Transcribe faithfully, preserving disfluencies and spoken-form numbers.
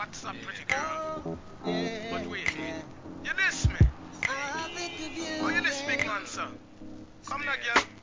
What's up, pretty girl? But wait, you diss me? Oh, you diss big man, sir? Come now, girl.